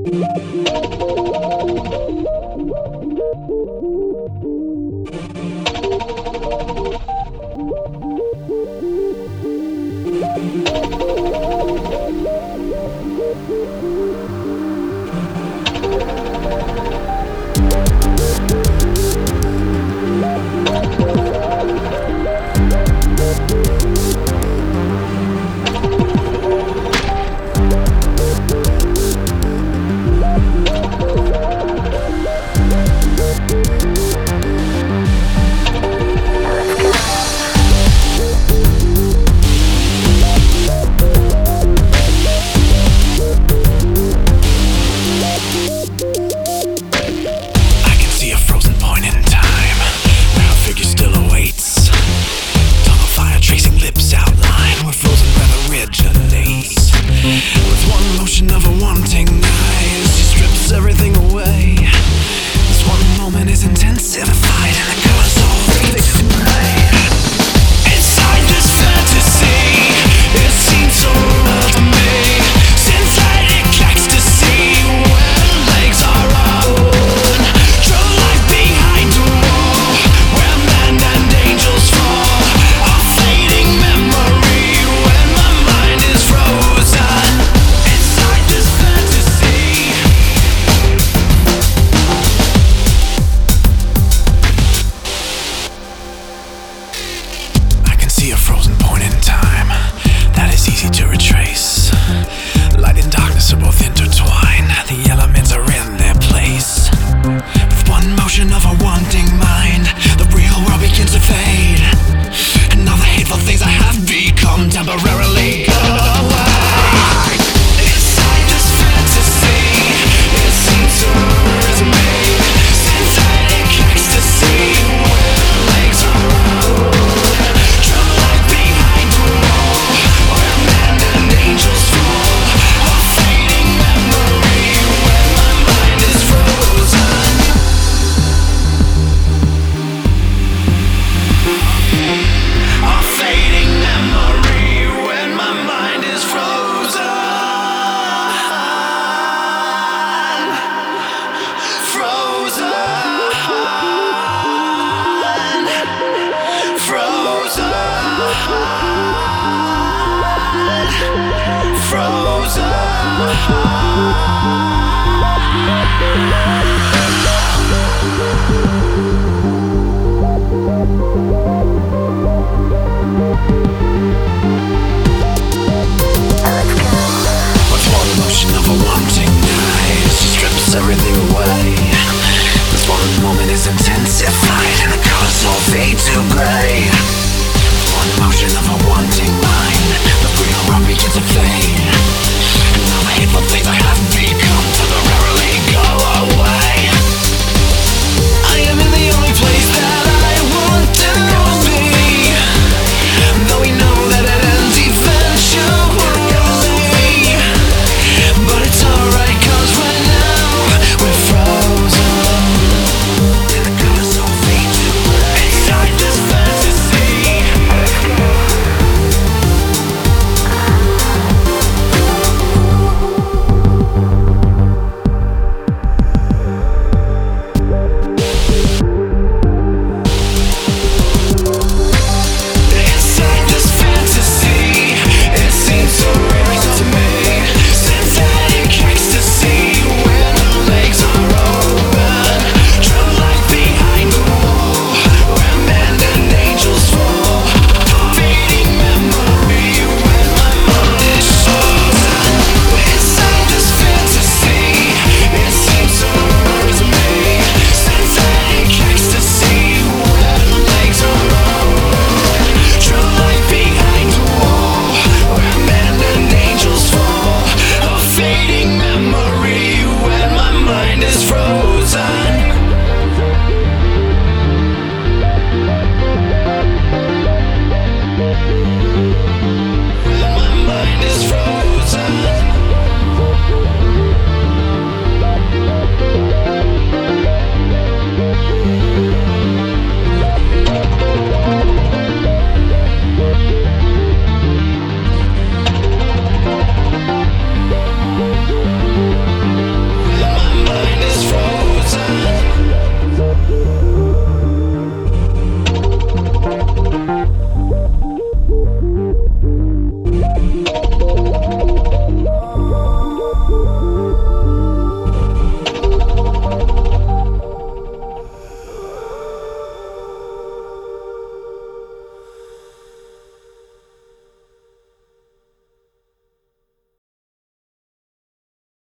See a frozen point in time that is easy to retrace. Light and darkness are both intertwined. The elements are in their place. With one motion of a wanting mind, the real world begins to fade, and all the hateful things I have become temporarily go away. Inside this fantasy, it seems to resonate. Synthetic ecstasy where legs are out. Frozen.